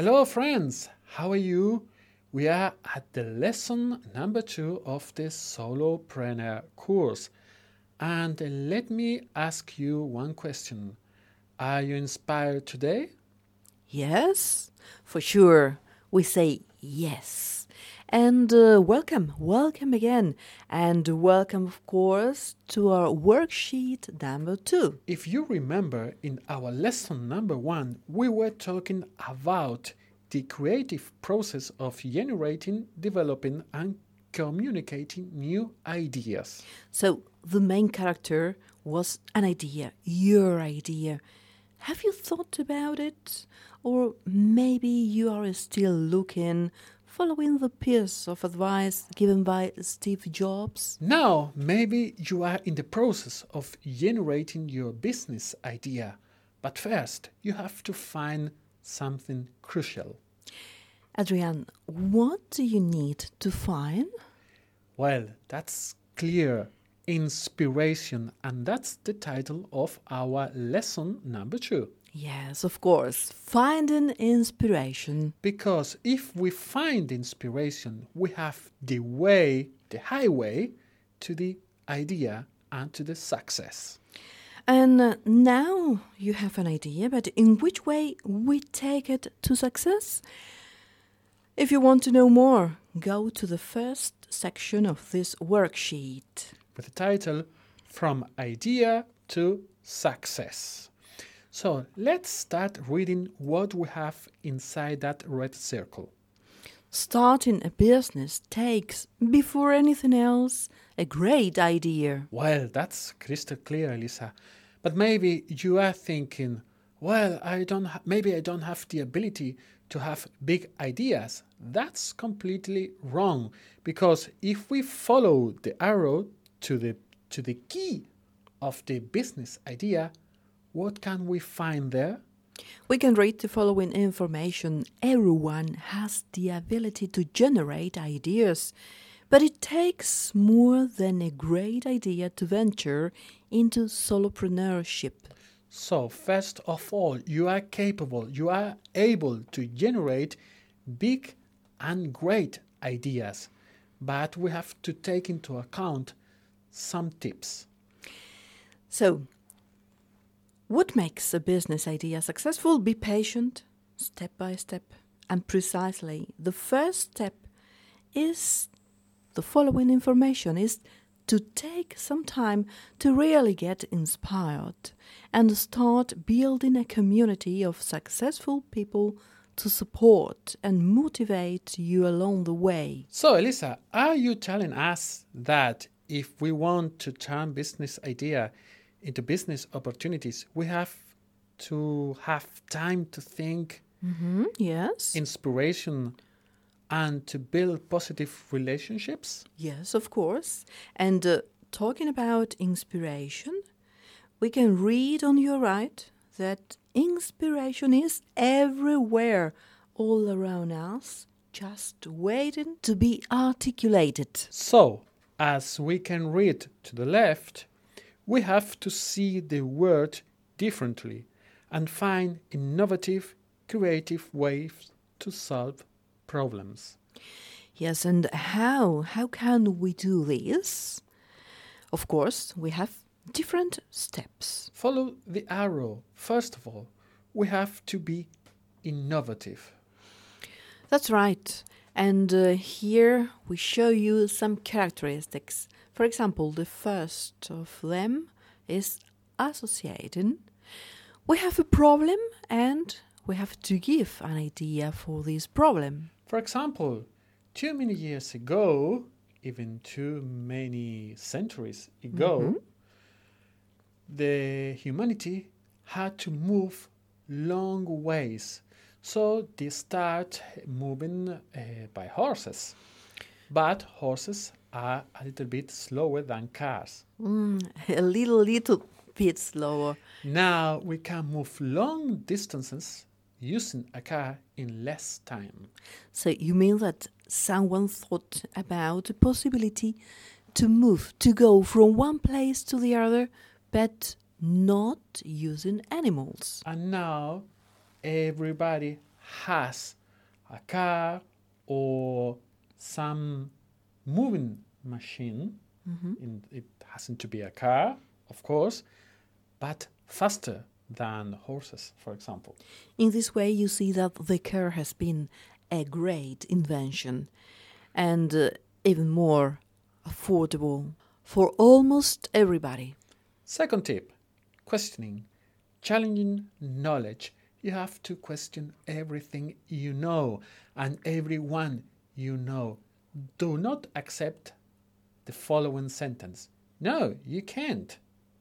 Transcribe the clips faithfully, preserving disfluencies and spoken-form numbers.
Hello, friends. How are you? We are at the lesson number two of the Solopreneur course. And let me ask you one question. Are you inspired today? Yes, for sure. We say yes. And uh, welcome, welcome again. And welcome, of course, to our worksheet number two. If you remember, in our lesson number one, we were talking about the creative process of generating, developing, and communicating new ideas. So the main character was an idea, your idea. Have you thought about it? Or maybe you are still looking, following the piece of advice given by Steve Jobs? Now, maybe you are in the process of generating your business idea, but first you have to find something crucial. Adrian, what do you need to find? Well, that's clear. Inspiration, and that's the title of our lesson number two. Yes, of course, finding inspiration. Because if we find inspiration, we have the way, the highway to the idea and to the success. And uh, now you have an idea, but in which way we take it to success? If you want to know more, go to the first section of this worksheet. With the title, From Idea to Success. So let's start reading what we have inside that red circle. Starting a business takes, before anything else, a great idea. Well, that's crystal clear, Lisa. But maybe you are thinking, well, I don't ha- maybe I don't have the ability to have big ideas. That's completely wrong, because if we follow the arrow to the to the key of the business idea, what can we find there? We can read the following information. Everyone has the ability to generate ideas, but it takes more than a great idea to venture into solopreneurship. So, first of all, you are capable, you are able to generate big and great ideas, but we have to take into account some tips. So, what makes a business idea successful? Be patient, step by step, and precisely the first step is the following information is to take some time to really get inspired and start building a community of successful people to support and motivate you along the way. So, Elisa, are you telling us that if we want to turn business idea into business opportunities, we have to have time to think, Mm-hmm, yes. inspiration, and to build positive relationships? Yes, of course. And uh, talking about inspiration, we can read on your right that inspiration is everywhere, all around us, just waiting to be articulated. So, as we can read to the left, we have to see the word differently and find innovative, creative ways to solve problems. Yes, and how? How can we do this? Of course, we have different steps. Follow the arrow. First of all, we have to be innovative. That's right. And uh, here we show you some characteristics. For example, the first of them is associating. We have a problem and we have to give an idea for this problem. For example, too many years ago, even too many centuries ago, Mm-hmm. the humanity had to move long ways. So they start moving uh, by horses. But horses are a little bit slower than cars. Mm, a little, little bit slower. Now we can move long distances using a car in less time. So you mean that someone thought about the possibility to move, to go from one place to the other, but not using animals. And now everybody has a car or some moving machine, Mm-hmm. in, it hasn't to be a car, of course, but faster than horses, for example. In this way, you see that the car has been a great invention and uh, even more affordable for almost everybody. Second tip, questioning, challenging knowledge. You have to question everything you know and everyone you know. Do not accept the following sentence. No, you can't.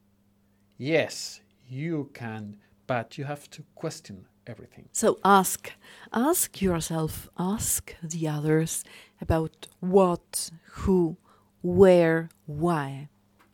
Yes, you can, but you have to question everything. So ask, ask yourself, ask the others about what, who, where, why.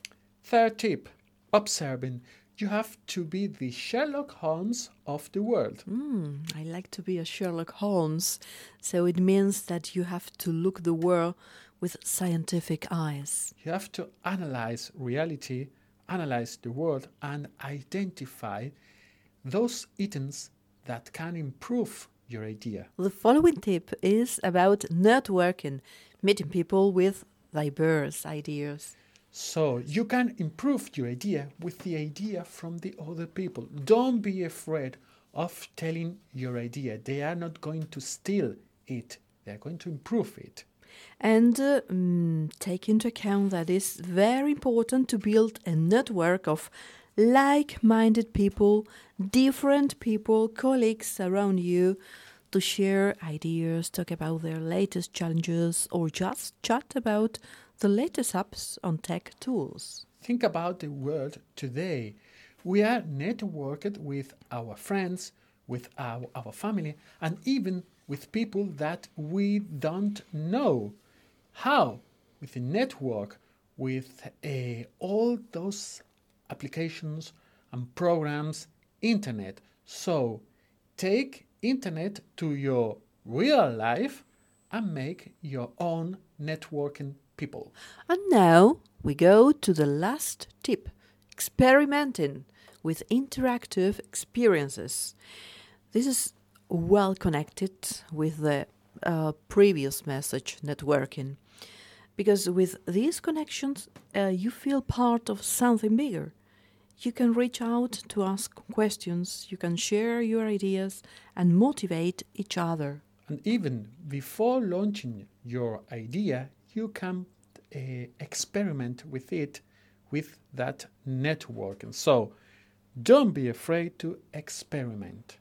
Third tip, observing. You have to be the Sherlock Holmes of the world. Mm, I like to be a Sherlock Holmes, so it means that you have to look the world with scientific eyes. You have to analyze reality, analyze the world, and identify those items that can improve your idea. The following tip is about networking, meeting people with diverse ideas. So you can improve your idea with the idea from the other people. Don't be afraid of telling your idea. They are not going to steal it. They are going to improve it. And uh, mm, take into account that it's very important to build a network of like-minded people, different people, colleagues around you, to share ideas, talk about their latest challenges, or just chat about the latest apps on tech tools. Think about the world today. We are networked with our friends, with our, our family, and even with people that we don't know. How? With a network, with uh, all those applications and programs, internet. So take internet to your real life and make your own networking people. And now we go to the last tip, experimenting with interactive experiences. This is well connected with the uh, previous message, networking, because with these connections uh, you feel part of something bigger. You can reach out to ask questions, you can share your ideas and motivate each other. And even before launching your idea, you can uh, experiment with it with that network. And so don't be afraid to experiment.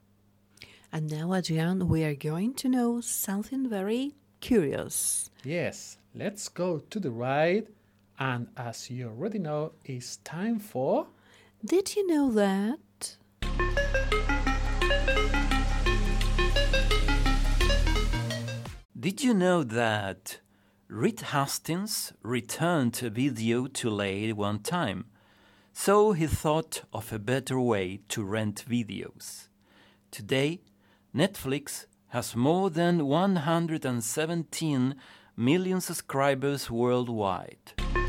And now, Adrian, we are going to know something very curious. Yes, let's go to the right. And as you already know, it's time for... Did you know that? Did you know that Reed Hastings returned a video too late one time, so he thought of a better way to rent videos. Today, Netflix has more than one hundred seventeen million subscribers worldwide.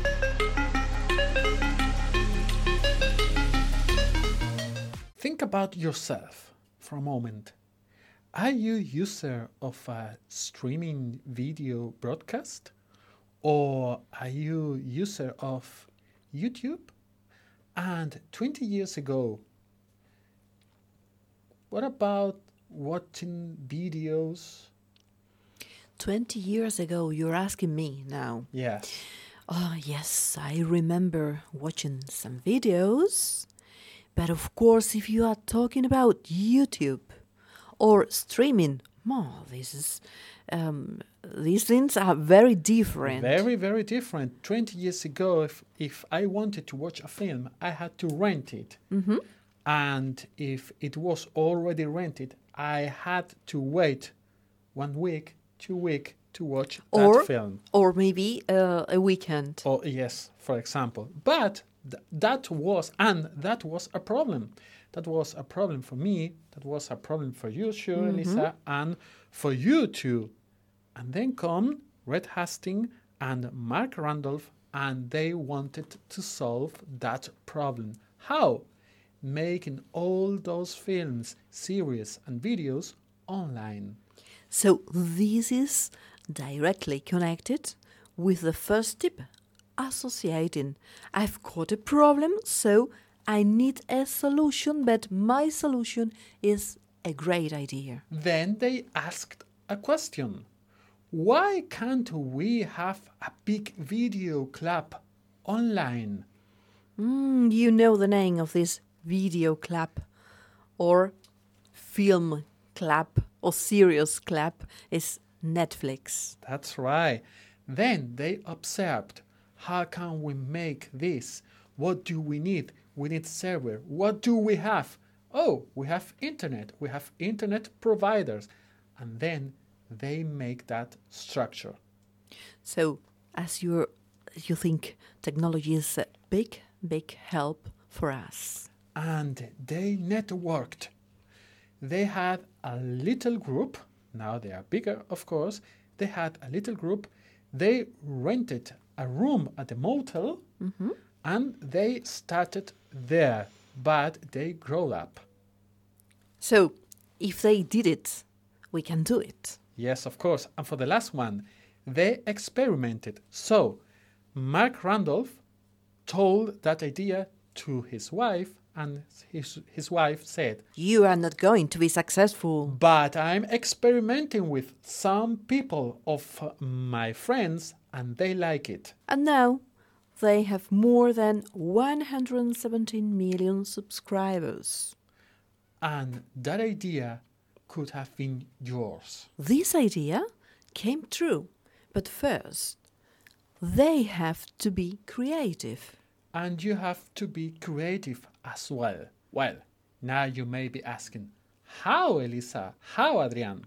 Think about yourself for a moment. Are you a user of a streaming video broadcast? Or are you a user of YouTube? And twenty years ago, what about watching videos? twenty years ago, you're asking me now. Yes. Oh, yes, I remember watching some videos. But of course, if you are talking about YouTube or streaming, oh, this is, um, these things are very different. Very, very different. twenty years ago, if, if I wanted to watch a film, I had to rent it. Mm-hmm. And if it was already rented, I had to wait one week, two weeks to watch or, that film. Or maybe uh, a weekend. Or yes, for example. But th- that was, and that was a problem. That was a problem for me. That was a problem for you, sure, mm-hmm. Elisa, and for you too. And then come Reed Hastings and Mark Randolph, and they wanted to solve that problem. How? Making all those films, series, and videos online. So this is directly connected with the first tip, associating. I've got a problem, so I need a solution, but my solution is a great idea. Then they asked a question. Why can't we have a big video club online? Mm, you know the name of this video club or film club or series club is Netflix. That's right. Then they observed, how can we make this? What do we need? We need server. What do we have? Oh, we have internet. We have internet providers. And then they make that structure. So, as you you think technology is a big, big help for us. And they networked. They had a little group. Now they are bigger, of course. They had a little group. They rented a room at the motel, Mm-hmm. and they started there, but they grew up. So, if they did it, we can do it. Yes, of course. And for the last one, they experimented. So, Mark Randolph told that idea to his wife, and his, his wife said, You are not going to be successful. but I'm experimenting with some people of uh, my friends, and they like it. And now they have more than one hundred seventeen million subscribers. And that idea could have been yours. This idea came true, but first they have to be creative. And you have to be creative as well. Well, now you may be asking, how, Elisa? How, Adrian?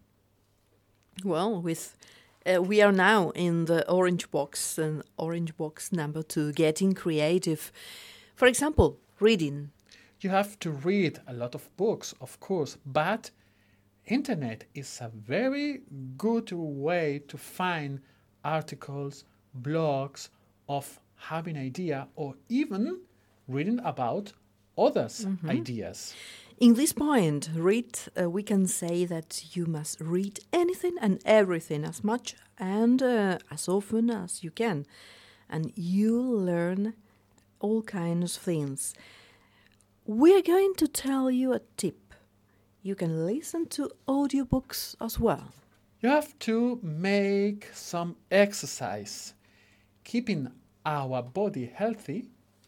Well, with uh, we are now in the orange box and orange box number two, getting creative. For example, reading. You have to read a lot of books, of course, but internet is a very good way to find articles, blogs of having idea, or even reading about others' Mm-hmm. ideas. In this point, read, uh, we can say that you must read anything and everything as much and uh, as often as you can. And you'll learn all kinds of things. We're going to tell you a tip. You can listen to audiobooks as well. You have to make some exercise. Keeping our body healthy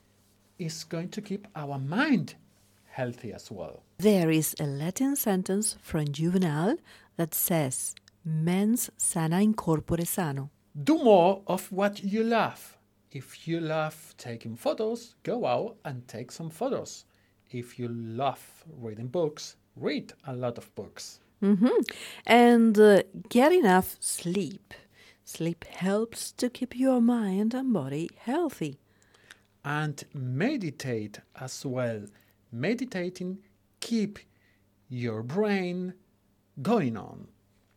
is going to keep our mind healthy as well. There is a Latin sentence from Juvenal that says, mens sana in corpore sano. Do more of what you love. If you love taking photos, go out and take some photos. If you love reading books, read a lot of books. Mm-hmm. And uh, get enough sleep. Sleep helps to keep your mind and body healthy. And meditate as well. Meditating keep your brain going on.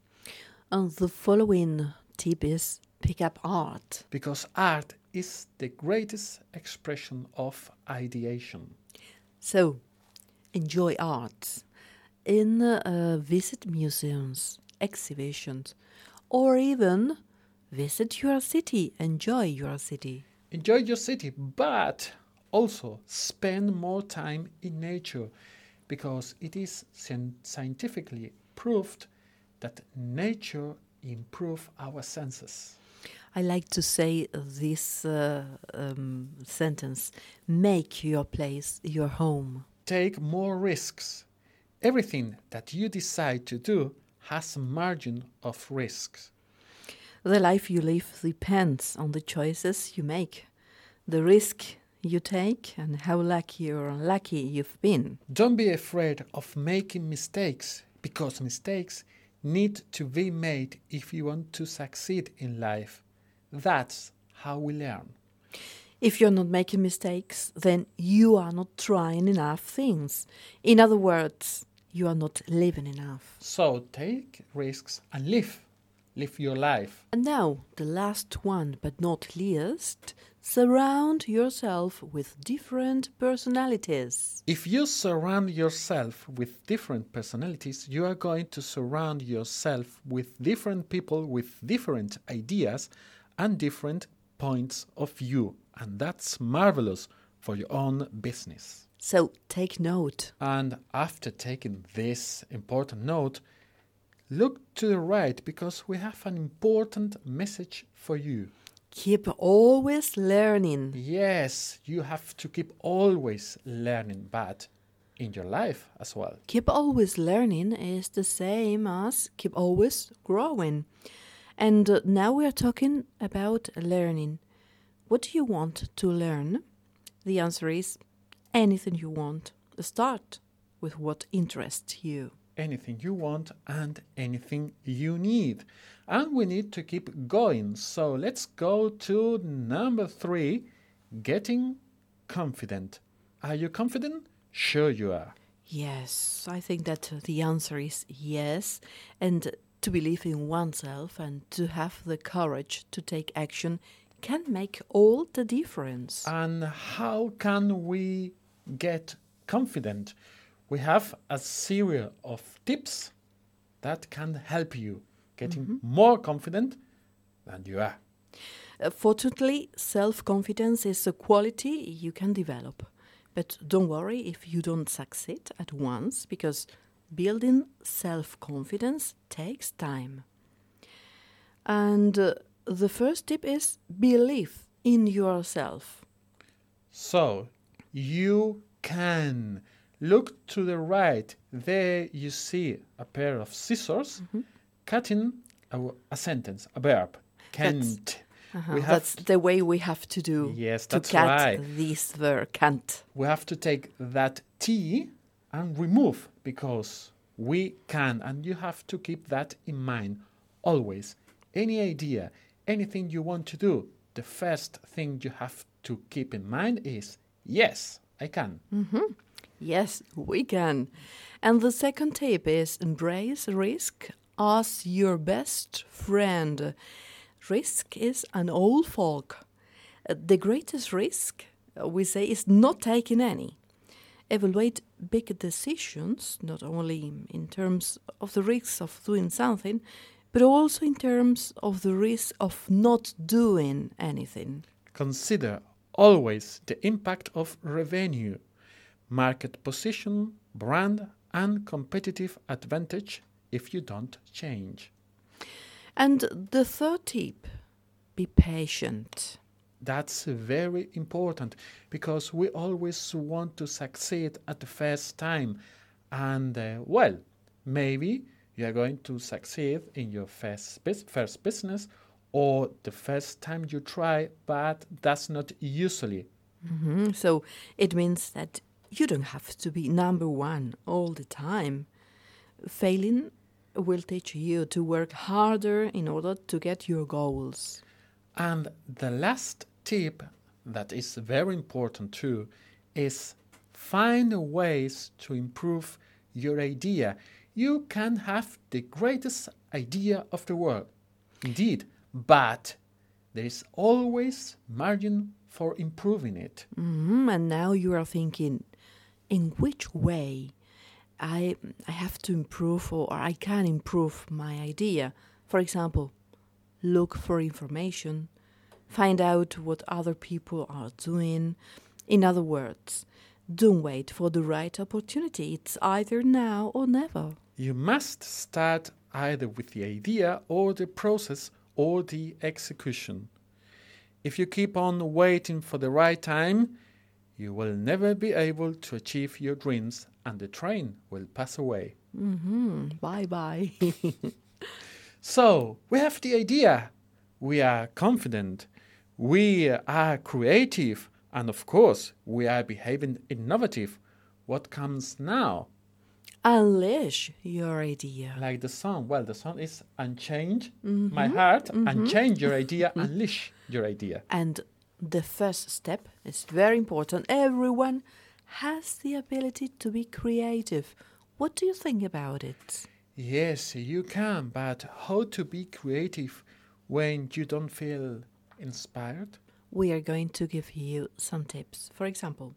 And the following tip is pick up art. Because art is the greatest expression of ideation. So, enjoy art. In uh, visit museums, exhibitions, or even visit your city, enjoy your city. Enjoy your city, but also spend more time in nature, because it is scientifically proved that nature improves our senses. I like to say this uh, um, sentence, make your place your home. Take more risks. Everything that you decide to do has a margin of risks. The life you live depends on the choices you make, the risk you take, and how lucky or unlucky you've been. Don't be afraid of making mistakes, because mistakes need to be made if you want to succeed in life. That's how we learn. If you're not making mistakes, then you are not trying enough things. In other words, you are not living enough. So take risks and live. Live your life. And now, the last one but not least, surround yourself with different personalities. If you surround yourself with different personalities, you are going to surround yourself with different people with different ideas and different points of view. And that's marvelous for your own business. So take note. And after taking this important note, look to the right because we have an important message for you. Keep always learning. Yes, you have to keep always learning, but in your life as well. Keep always learning is the same as keep always growing. And uh, now we are talking about learning. What do you want to learn? The answer is anything you want. Start with what interests you. Anything you want and anything you need. And we need to keep going. So let's go to number three, getting confident. Are you confident? Sure you are. Yes, I think that the answer is yes. And to believe in oneself and to have the courage to take action can make all the difference. And how can we get confident? We have a series of tips that can help you getting mm-hmm. more confident than you are. Uh, fortunately, self-confidence is a quality you can develop. But don't worry if you don't succeed at once, because building self-confidence takes time. And uh, the first tip is believe in yourself. So, you can. Look to the right. There you see a pair of scissors mm-hmm. cutting a, a sentence, a verb. Can't. Uh-huh. We have that's the way we have to do yes, to that's cut right. this verb, can't. We have to take that T and remove because we can. And you have to keep that in mind always. Any idea, anything you want to do, the first thing you have to keep in mind is, yes, I can. Mm-hmm. Yes, we can. And the second tip is embrace risk as your best friend. Risk is an old folk. Uh, the greatest risk, uh, we say, is not taking any. Evaluate big decisions, not only in terms of the risks of doing something, but also in terms of the risk of not doing anything. Consider always the impact of revenue, market position, brand, and competitive advantage if you don't change. And the third tip, be patient. That's very important because we always want to succeed at the first time. And, uh, well, maybe you are going to succeed in your first, first business or the first time you try, but that's not usually. Mm-hmm. So it means that you don't have to be number one all the time. Failing will teach you to work harder in order to get your goals. And the last tip that is very important too is find ways to improve your idea. You can have the greatest idea of the world, indeed, but there is always margin for improving it. Mm-hmm. And now you are thinking, in which way I I have to improve or I can improve my idea? For example, look for information, find out what other people are doing. In other words, don't wait for the right opportunity. It's either now or never. You must start either with the idea or the process or the execution. If you keep on waiting for the right time, you will never be able to achieve your dreams and the train will pass away. Mm-hmm. Bye-bye. So, we have the idea. We are confident. We are creative. And of course, we are behaving innovative. What comes now? Unleash your idea. Like the song. Well, the song is Unchange mm-hmm. my heart, mm-hmm. unchange your idea, unleash your idea. And the first step is very important. Everyone has the ability to be creative. What do you think about it? Yes, you can, but how to be creative when you don't feel inspired? we are going to give you some tips. For example,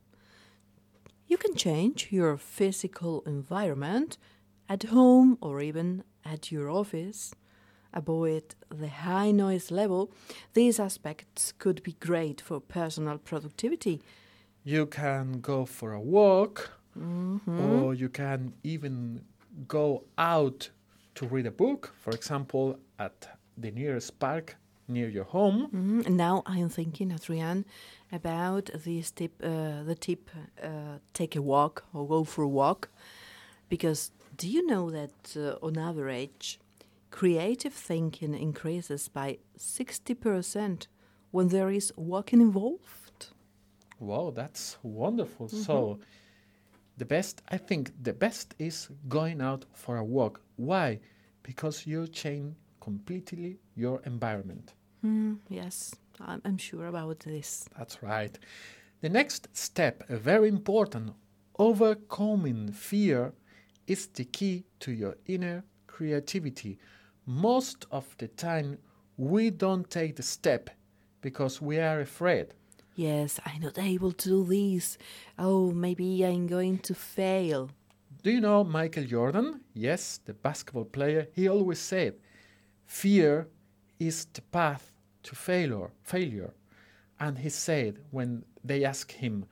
you can change your physical environment at home or even at your office. Avoid the high noise level. These aspects could be great for personal productivity. You can go for a walk, Mm-hmm. or you can even go out to read a book, for example, at the nearest park near your home. Mm-hmm. And now I'm thinking, Adrian, about this tip, uh, the tip, uh, take a walk or go for a walk. Because do you know that uh, on average, creative thinking increases by sixty percent when there is walking involved? Wow, that's wonderful. Mm-hmm. So the best, I think the best is going out for a walk. Why? Because you change completely your environment. Mm, yes, I'm, I'm sure about this. That's right. The next step, a very important, overcoming fear, is the key to your inner creativity. Most of the time, we don't take the step because we are afraid. Yes, I'm not able to do this. Oh, maybe I'm going to fail. Do you know Michael Jordan? Yes, the basketball player. He always said, fear is the path to failure. failure. And he said, when they asked him,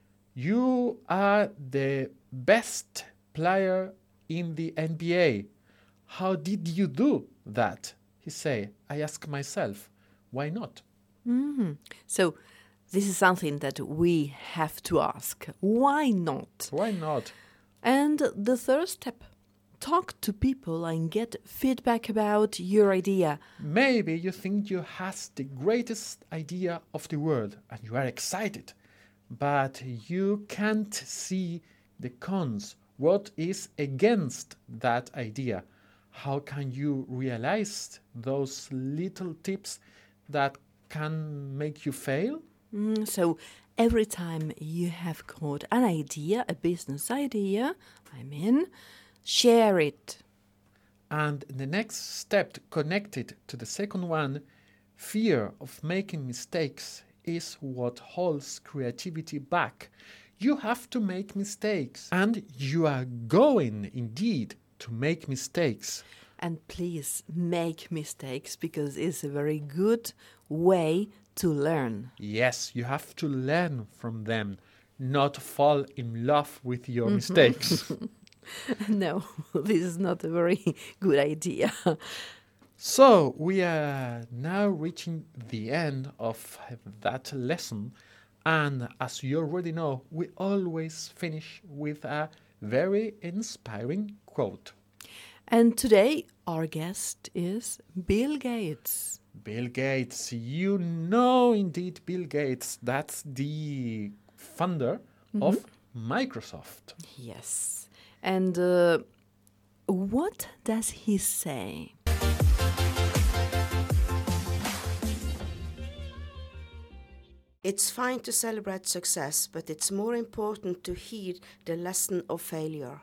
you are the best player in the N B A. How did you do that? He said, I ask myself, why not? Mm-hmm. So this is something that we have to ask. Why not? Why not? And the third step, talk to people and get feedback about your idea. Maybe you think you has the greatest idea of the world and you are excited, but you can't see the cons. What is against that idea? How can you realize those little tips that can make you fail? Mm, so every time you have got an idea, a business idea, I mean, share it. And the next step connected to the second one, fear of making mistakes, is what holds creativity back. You have to make mistakes, and you are going indeed to make mistakes. And please make mistakes because it's a very good way to learn. Yes, you have to learn from them, not fall in love with your mm-hmm. mistakes. No, this is not a very good idea. So we are now reaching the end of that lesson. And as you already know, we always finish with a very inspiring quote. And today our guest is Bill Gates. Bill Gates, you know indeed Bill Gates, that's the founder mm-hmm. of Microsoft. Yes. And uh, what does he say? It's fine to celebrate success, but it's more important to hear the lesson of failure.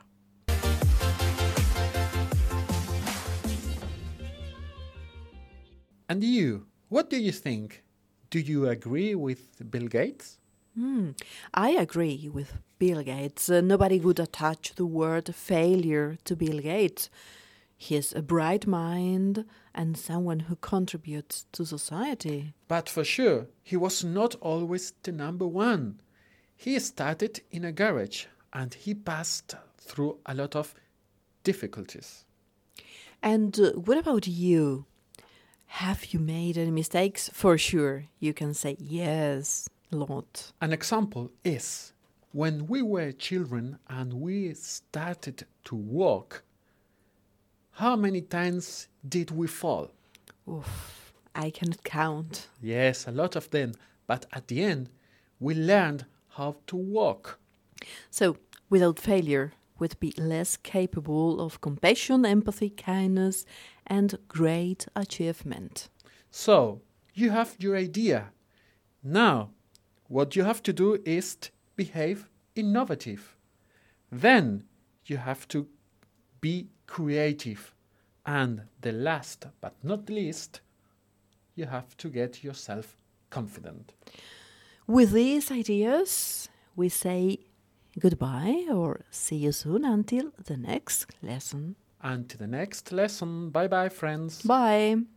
And you, what do you think? Do you agree with Bill Gates? Mm, I agree with Bill Gates. Uh, nobody would attach the word failure to Bill Gates. He is a bright mind and someone who contributes to society. But for sure, he was not always the number one. He started in a garage and he passed through a lot of difficulties. And uh, what about you? Have you made any mistakes? For sure, you can say yes, a lot. An example is when we were children and we started to walk, how many times did we fall? Oof, I cannot count. Yes, a lot of them. But at the end, we learned how to walk. So, without failure, we'd be less capable of compassion, empathy, kindness, and great achievement. So, you have your idea. Now, what you have to do is behave innovative. Then, you have to be creative. And the last but not least, you have to get yourself confident. With these ideas, we say goodbye or see you soon until the next lesson. Until the next lesson. Bye bye, friends. Bye.